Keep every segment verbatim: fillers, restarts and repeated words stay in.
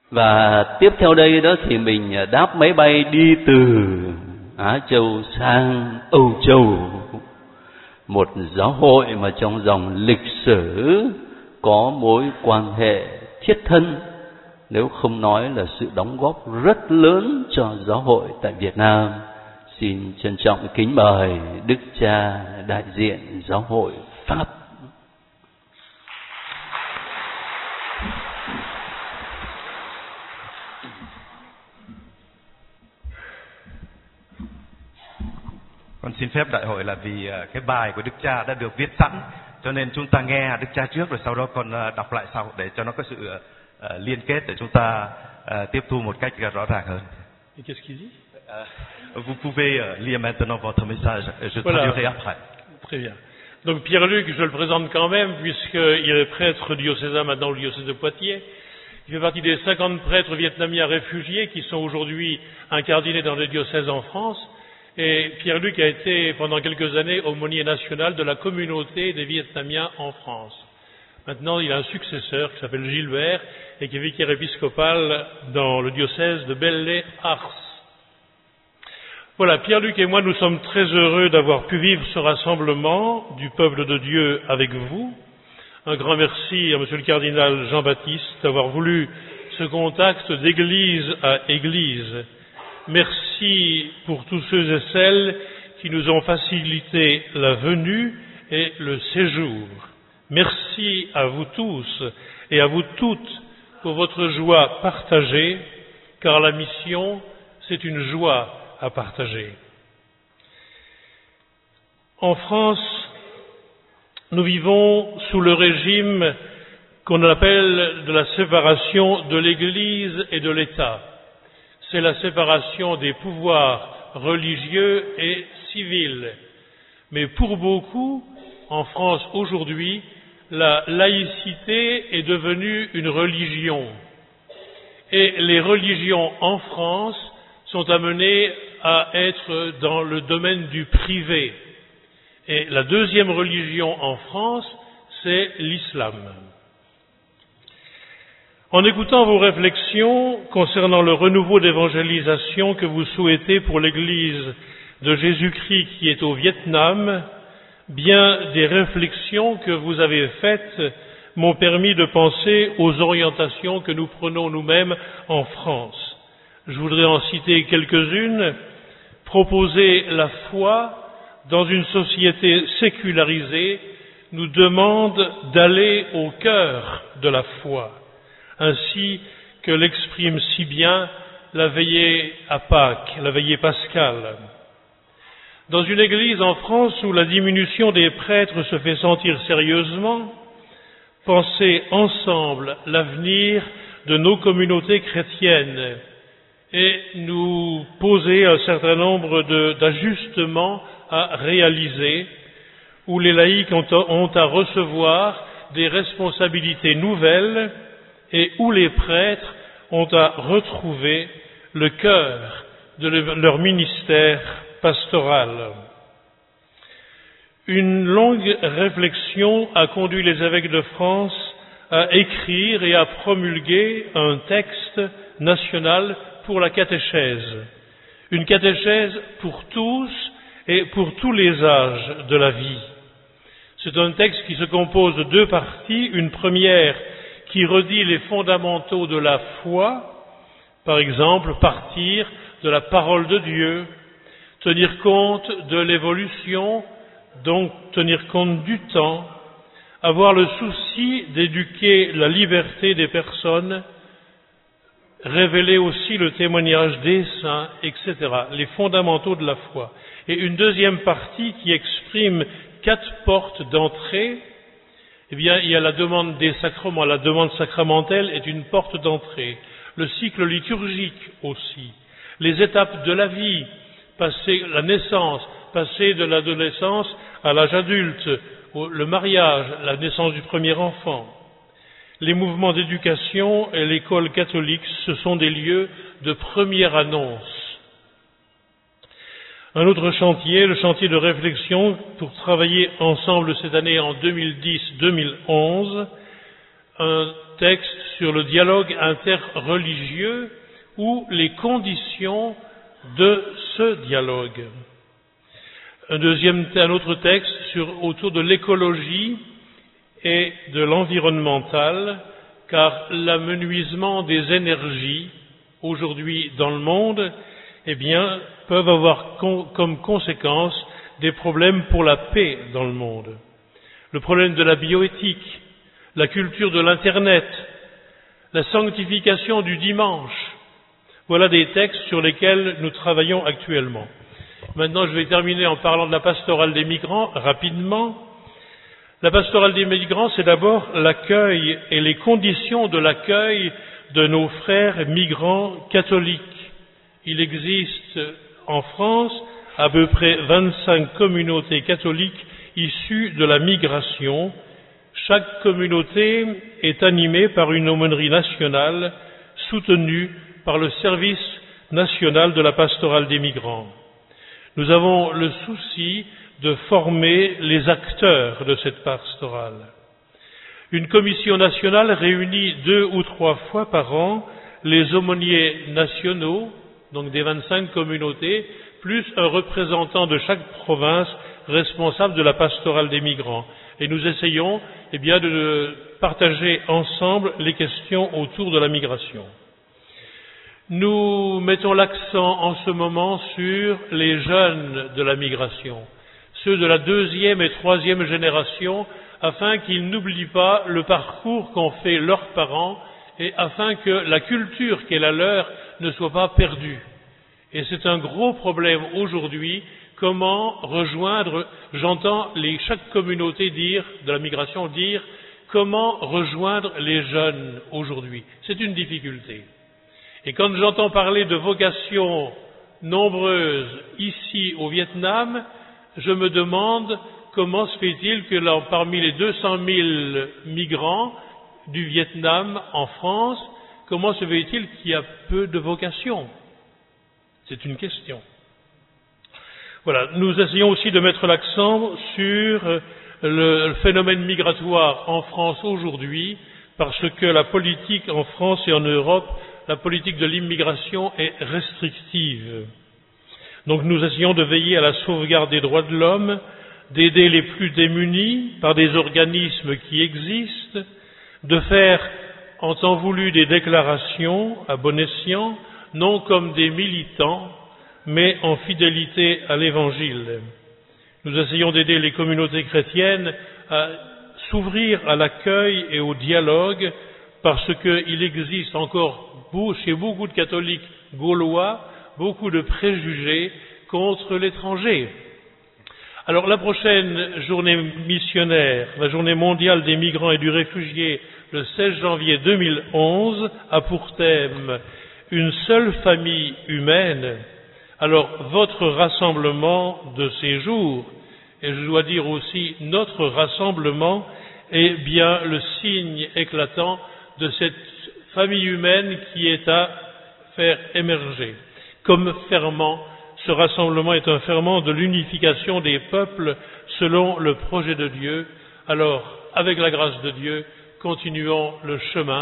Và tiếp theo đây đó thì mình đáp máy bay đi từ Á Châu sang Âu Châu, một giáo hội mà trong dòng lịch sử có mối quan hệ thiết thân, nếu không nói là sự đóng góp rất lớn cho giáo hội tại Việt Nam. Xin trân trọng kính mời Đức Cha đại diện giáo hội Pháp. Con xin phép đại hội là vì cái bài của Đức Cha đã được viết sẵn, cho nên chúng ta nghe Đức Cha trước rồi sau đó con đọc lại sau để cho nó có sự uh, liên kết để chúng ta uh, tiếp thu một cách rõ ràng hơn. Qu'est-ce qu'il dit? Uh, vous pouvez uh, lire maintenant votre message, je voilà. traduirai après. Très bien. Donc Pierre-Luc, je le présente quand même, puisqu'il est prêtre diocésain maintenant au diocèse de Poitiers. Il fait partie des cinquante prêtres vietnamiens réfugiés qui sont aujourd'hui incardinés dans le diocèse en France. Et Pierre-Luc a été pendant quelques années aumônier national de la communauté des Vietnamiens en France. Maintenant, il a un successeur qui s'appelle Gilbert et qui est vicaire épiscopal dans le diocèse de Belley-Ars. Voilà, Pierre-Luc et moi, nous sommes très heureux d'avoir pu vivre ce rassemblement du peuple de Dieu avec vous. Un grand merci à Monsieur le cardinal Jean-Baptiste d'avoir voulu ce contact d'église à église. Merci pour tous ceux et celles qui nous ont facilité la venue et le séjour. Merci à vous tous et à vous toutes pour votre joie partagée, car la mission, c'est une joie à partager. En France, nous vivons sous le régime qu'on appelle de la séparation de l'Église et de l'État. C'est la séparation des pouvoirs religieux et civils. Mais pour beaucoup, en France aujourd'hui, la laïcité est devenue une religion. Et les religions en France sont amenées à être dans le domaine du privé. Et la deuxième religion en France, c'est l'islam. En écoutant vos réflexions concernant le renouveau d'évangélisation que vous souhaitez pour l'Église de Jésus-Christ qui est au Vietnam, bien des réflexions que vous avez faites m'ont permis de penser aux orientations que nous prenons nous-mêmes en France. Je voudrais en citer quelques-unes. Proposer la foi dans une société sécularisée nous demande d'aller au cœur de la foi, ainsi que l'exprime si bien la veillée à Pâques, la veillée pascale. Dans une église en France où la diminution des prêtres se fait sentir sérieusement, penser ensemble l'avenir de nos communautés chrétiennes et nous poser un certain nombre de, d'ajustements à réaliser, où les laïcs ont, ont à recevoir des responsabilités nouvelles et où les prêtres ont à retrouver le cœur de leur ministère pastoral. Une longue réflexion a conduit les évêques de France à écrire et à promulguer un texte national pour la catéchèse. Une catéchèse pour tous et pour tous les âges de la vie. C'est un texte qui se compose de deux parties. Une première qui redit les fondamentaux de la foi, par exemple, partir de la parole de Dieu, tenir compte de l'évolution, donc tenir compte du temps, avoir le souci d'éduquer la liberté des personnes, révéler aussi le témoignage des saints, et cetera, les fondamentaux de la foi. Et une deuxième partie qui exprime quatre portes d'entrée. Eh bien, il y a la demande des sacrements. La demande sacramentelle est une porte d'entrée. Le cycle liturgique aussi. Les étapes de la vie, passer la naissance, passer de l'adolescence à l'âge adulte, le mariage, la naissance du premier enfant. Les mouvements d'éducation et l'école catholique, ce sont des lieux de première annonce. Un autre chantier, le chantier de réflexion pour travailler ensemble cette année en deux mille dix deux mille onze, un texte sur le dialogue interreligieux ou les conditions de ce dialogue. Un deuxième, un autre texte sur, autour de l'écologie et de l'environnemental, car l'amenuisement des énergies aujourd'hui dans le monde, eh bien, peuvent avoir con, comme conséquence des problèmes pour la paix dans le monde. Le problème de la bioéthique, la culture de l'Internet, la sanctification du dimanche. Voilà des textes sur lesquels nous travaillons actuellement. Maintenant, je vais terminer en parlant de la pastorale des migrants rapidement. La pastorale des migrants, c'est d'abord l'accueil et les conditions de l'accueil de nos frères migrants catholiques. Il existe en France à peu près vingt-cinq communautés catholiques issues de la migration. Chaque communauté est animée par une aumônerie nationale soutenue par le service national de la pastorale des migrants. Nous avons le souci de former les acteurs de cette pastorale. Une commission nationale réunit deux ou trois fois par an les aumôniers nationaux, donc des vingt-cinq communautés, plus un représentant de chaque province responsable de la pastorale des migrants. Et nous essayons eh bien, de partager ensemble les questions autour de la migration. Nous mettons l'accent en ce moment sur les jeunes de la migration, ceux de la deuxième et troisième génération, afin qu'ils n'oublient pas le parcours qu'ont fait leurs parents et afin que la culture qui est la leur ne soit pas perdue. Et c'est un gros problème aujourd'hui, comment rejoindre, j'entends les, chaque communauté dire, de la migration dire, comment rejoindre les jeunes aujourd'hui. C'est une difficulté. Et quand j'entends parler de vocations nombreuses ici au Vietnam, je me demande comment se fait-il que là, parmi les deux cent mille migrants du Vietnam en France, comment se fait-il qu'il y a peu de vocations? C'est une question. Voilà, nous essayons aussi de mettre l'accent sur le phénomène migratoire en France aujourd'hui, parce que la politique en France et en Europe, la politique de l'immigration est restrictive. Donc nous essayons de veiller à la sauvegarde des droits de l'homme, d'aider les plus démunis par des organismes qui existent, de faire en temps voulu des déclarations à bon escient, non comme des militants, mais en fidélité à l'Évangile. Nous essayons d'aider les communautés chrétiennes à s'ouvrir à l'accueil et au dialogue, parce qu'il existe encore chez beaucoup de catholiques gaulois beaucoup de préjugés contre l'étranger. Alors la prochaine journée missionnaire, la journée mondiale des migrants et du réfugié, le seize janvier deux mille onze, a pour thème « Une seule famille humaine ». Alors votre rassemblement de ces jours, et je dois dire aussi notre rassemblement, est bien le signe éclatant de cette famille humaine qui est à faire émerger. Comme ferment, ce rassemblement est un ferment de l'unification des peuples selon le projet de Dieu. Alors, avec la grâce de Dieu, continuons le chemin.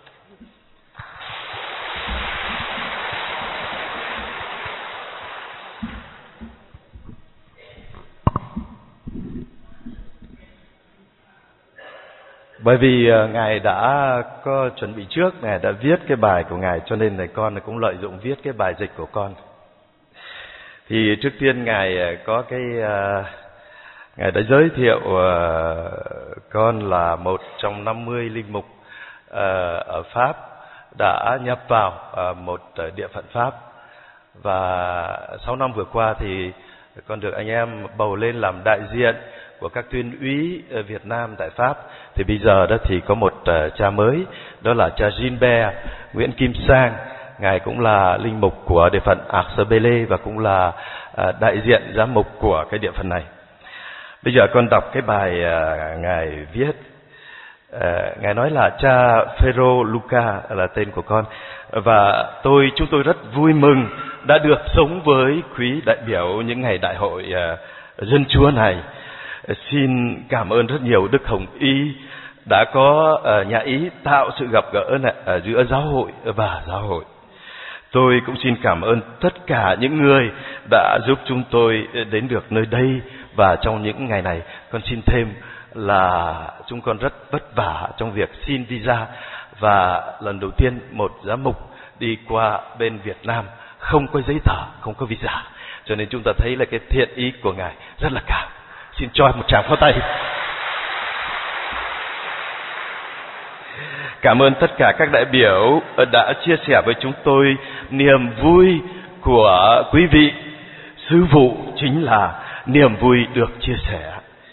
Bởi vì uh, Ngài đã có chuẩn bị trước, Ngài đã viết cái bài của Ngài, cho nên là con cũng lợi dụng viết cái bài dịch của con. Thì trước tiên Ngài có cái uh, Ngài đã giới thiệu uh, con là một trong năm mươi linh mục uh, ở Pháp đã nhập vào uh, một uh, địa phận Pháp. Và sáu năm vừa qua thì con được anh em bầu lên làm đại diện của các tuyên úy Việt Nam tại Pháp. Thì bây giờ đó thì có một uh, cha mới, đó là cha Gilbert Nguyễn Kim Sang. Ngài cũng là linh mục của địa phận Arsebele và cũng là uh, đại diện giám mục của cái địa phận này. Bây giờ con đọc cái bài uh, Ngài viết. Uh, Ngài nói là cha Phêrô Luca là tên của con. Và tôi chúng tôi rất vui mừng đã được sống với quý đại biểu những ngày đại hội uh, dân chúa này. Xin cảm ơn rất nhiều Đức Hồng Y đã có uh, nhà ý tạo sự gặp gỡ này, uh, giữa giáo hội và giáo hội. Tôi cũng xin cảm ơn tất cả những người đã giúp chúng tôi đến được nơi đây. Và trong những ngày này, con xin thêm là chúng con rất vất vả trong việc xin visa. Và lần đầu tiên một giám mục đi qua bên Việt Nam không có giấy tờ, không có visa. Cho nên chúng ta thấy là cái thiện ý của Ngài rất là cao. Xin cho một tràng pháo tay. Cảm ơn tất cả các đại biểu đã chia sẻ với chúng tôi niềm vui của quý vị. Sứ vụ chính là niềm vui được chia sẻ.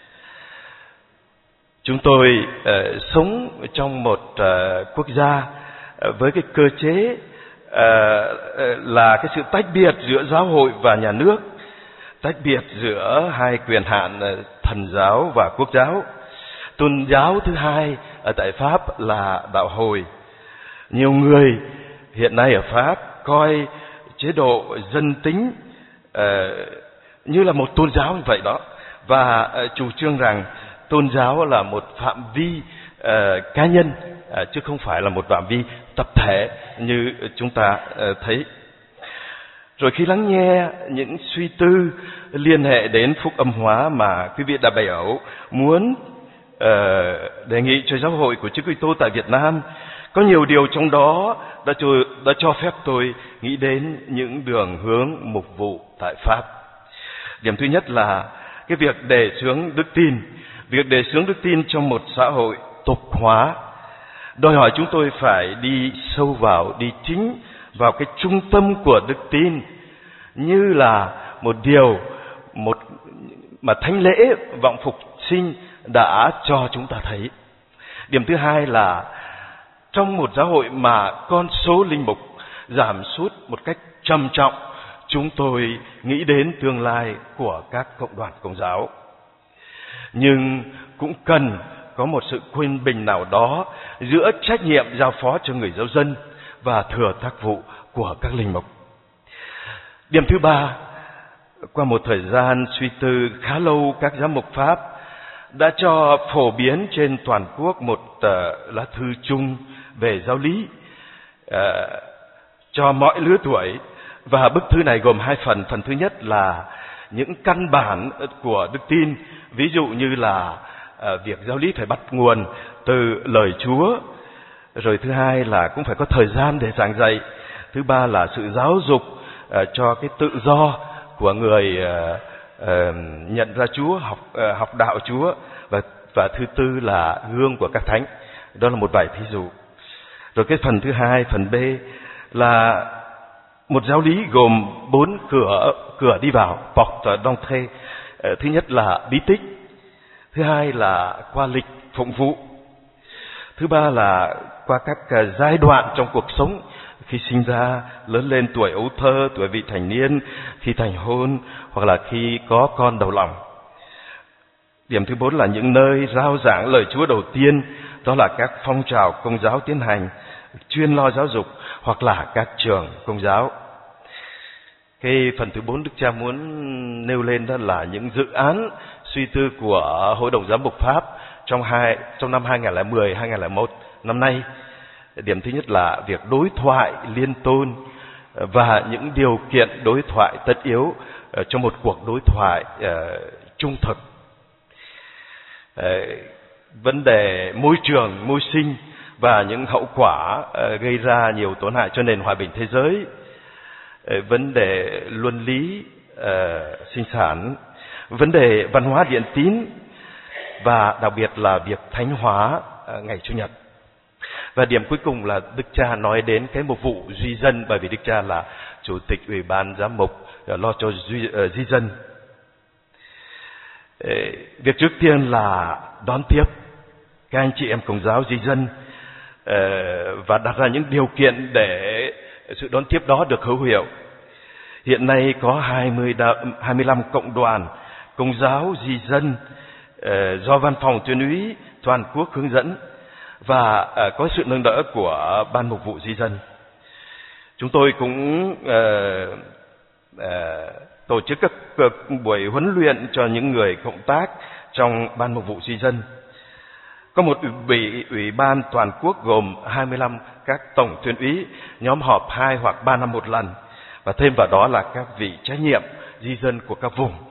Chúng tôi uh, sống trong một uh, quốc gia uh, với cái cơ chế uh, uh, là cái sự tách biệt giữa giáo hội và nhà nước, tách biệt giữa hai quyền hạn uh, thần giáo và quốc giáo. Tôn giáo thứ hai ở tại Pháp là đạo Hồi. Nhiều người hiện nay ở Pháp coi chế độ dân tính uh, như là một tôn giáo như vậy đó, và uh, chủ trương rằng tôn giáo là một phạm vi uh, cá nhân, uh, chứ không phải là một phạm vi tập thể như chúng ta uh, thấy. Rồi khi lắng nghe những suy tư liên hệ đến phúc âm hóa mà quý vị đại biểu muốn uh, đề nghị cho giáo hội của Chúa Kitô tại Việt Nam, có nhiều điều trong đó đã cho, đã cho phép tôi nghĩ đến những đường hướng mục vụ tại Pháp. Điểm thứ nhất là cái việc đề xướng đức tin. Việc đề xướng đức tin trong một xã hội tục hóa đòi hỏi chúng tôi phải đi sâu vào, đi chính vào cái trung tâm của đức tin, như là một điều một mà thánh lễ vọng phục sinh đã cho chúng ta thấy. Điểm thứ hai là trong một giáo hội mà con số linh mục giảm sút một cách trầm trọng, chúng tôi nghĩ đến tương lai của các cộng đoàn Công giáo. Nhưng cũng cần có một sự quân bình nào đó giữa trách nhiệm giao phó cho người giáo dân và thừa tác vụ của các linh mục. Điểm thứ ba, qua một thời gian suy tư khá lâu, các giám mục Pháp đã cho phổ biến trên toàn quốc một uh, lá thư chung về giáo lý uh, cho mọi lứa tuổi. Và bức thư này gồm hai phần. Phần thứ nhất là những căn bản của đức tin, ví dụ như là uh, việc giáo lý phải bắt nguồn từ lời Chúa. Rồi thứ hai là cũng phải có thời gian để giảng dạy. Thứ ba là sự giáo dục uh, cho cái tự do của người uh, uh, nhận ra Chúa, học uh, học đạo Chúa. Và và thứ tư là gương của các thánh. Đó là một vài thí dụ. Rồi cái phần thứ hai, phần B là một giáo lý gồm bốn cửa cửa đi vào, porte d'entrée. Thứ nhất là bí tích, thứ hai là qua lịch phụng vụ, thứ ba là qua các giai đoạn trong cuộc sống, khi sinh ra, lớn lên, tuổi ấu thơ, tuổi vị thành niên, khi thành hôn, hoặc là khi có con đầu lòng. Điểm thứ bốn là những nơi rao giảng lời Chúa đầu tiên, đó là các phong trào Công giáo tiến hành, chuyên lo giáo dục, hoặc là các trường Công giáo. Cái phần thứ bốn Đức Cha muốn nêu lên đó là những dự án suy tư của Hội đồng Giám mục Pháp trong hai trong năm hai nghìn không trăm mười, hai nghìn không trăm lẻ một năm nay. Điểm thứ nhất là việc đối thoại liên tôn và những điều kiện đối thoại tất yếu trong một cuộc đối thoại uh, trung thực. Uh, vấn đề môi trường, môi sinh và những hậu quả uh, gây ra nhiều tổn hại cho nền hòa bình thế giới. Uh, vấn đề luân lý uh, sinh sản, vấn đề văn hóa điện tín và đặc biệt là việc thánh hóa uh, ngày Chủ nhật. Và điểm cuối cùng là Đức Cha nói đến cái mục vụ duy dân, bởi vì Đức Cha là Chủ tịch Ủy ban Giám mục lo cho duy, uh, duy dân. Uh, việc trước tiên là đón tiếp các anh chị em Công giáo duy dân uh, và đặt ra những điều kiện để sự đón tiếp đó được hữu hiệu. Hiện nay có hai mươi, hai mươi lăm cộng đoàn Công giáo duy dân uh, do Văn phòng Tuyên úy toàn quốc hướng dẫn và uh, có sự nâng đỡ của Ban Mục vụ Di dân. Chúng tôi cũng uh, uh, tổ chức các uh, buổi huấn luyện cho những người cộng tác trong Ban Mục vụ Di dân. Có một ủy, ủy ban toàn quốc gồm hai mươi lăm các tổng tuyên úy, nhóm họp hai hoặc ba năm một lần, và thêm vào đó là các vị trách nhiệm di dân của các vùng.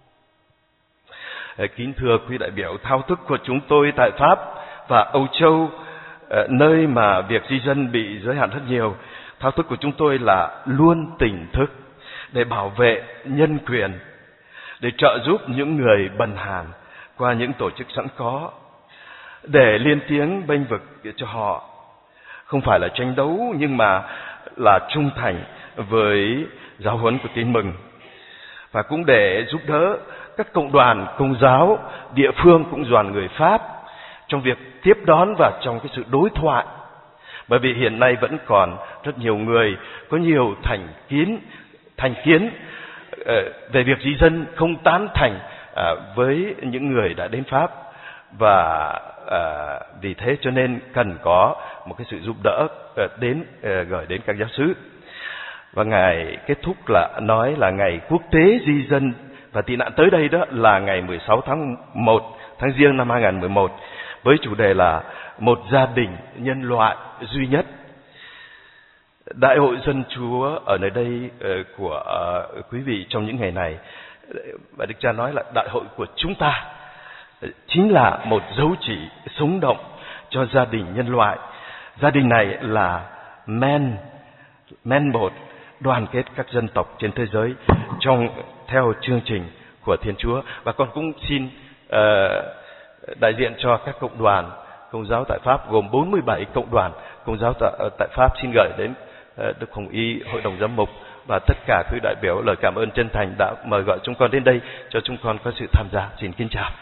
Kính thưa quý đại biểu, thao thức của chúng tôi tại Pháp và Âu Châu, nơi mà việc di dân bị giới hạn rất nhiều, thao thức của chúng tôi là luôn tỉnh thức để bảo vệ nhân quyền, để trợ giúp những người bần hàn qua những tổ chức sẵn có, để liên tiếng bênh vực cho họ. Không phải là tranh đấu, nhưng mà là trung thành với giáo huấn của Tin Mừng, và cũng để giúp đỡ các cộng đoàn Công giáo địa phương cũng đoàn người Pháp trong việc tiếp đón và trong cái sự đối thoại. Bởi vì hiện nay vẫn còn rất nhiều người có nhiều thành kiến thành kiến về việc di dân, không tán thành với những người đã đến Pháp, và vì thế cho nên cần có một cái sự giúp đỡ đến gửi đến các giáo xứ. Và ngài kết thúc là nói là ngày quốc tế di dân và tị nạn tới đây đó là ngày mười sáu tháng một tháng Giêng năm hai nghìn không trăm mười một, với chủ đề là một gia đình nhân loại duy nhất. Đại hội Dân Chúa ở nơi đây của quý vị trong những ngày này, và Đức Cha nói là đại hội của chúng ta chính là một dấu chỉ sống động cho gia đình nhân loại. Gia đình này là men men một, đoàn kết các dân tộc trên thế giới trong theo chương trình của Thiên Chúa. Và con cũng xin uh, đại diện cho các cộng đoàn Công giáo tại Pháp gồm bốn mươi bảy cộng đoàn Công giáo tại, tại Pháp xin gửi đến uh, Đức Hồng Y, Hội đồng Giám mục và tất cả quý đại biểu lời cảm ơn chân thành đã mời gọi chúng con đến đây cho chúng con có sự tham gia. Xin kính chào.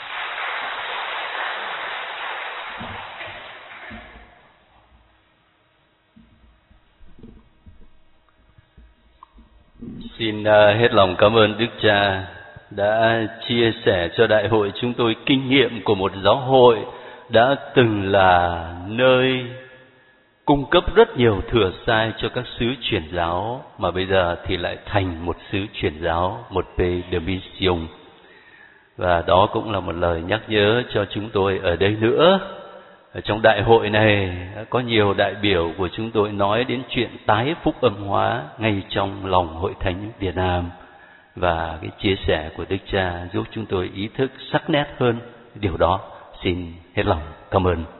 Xin hết lòng cảm ơn Đức Cha đã chia sẻ cho đại hội chúng tôi kinh nghiệm của một giáo hội đã từng là nơi cung cấp rất nhiều thừa sai cho các xứ truyền giáo, mà bây giờ thì lại thành một xứ truyền giáo, một pays de mission. Và đó cũng là một lời nhắc nhớ cho chúng tôi ở đây nữa. Ở trong đại hội này có nhiều đại biểu của chúng tôi nói đến chuyện tái phúc âm hóa ngay trong lòng Hội Thánh Việt Nam, và cái chia sẻ của Đức Cha giúp chúng tôi ý thức sắc nét hơn điều đó. Xin hết lòng cảm ơn.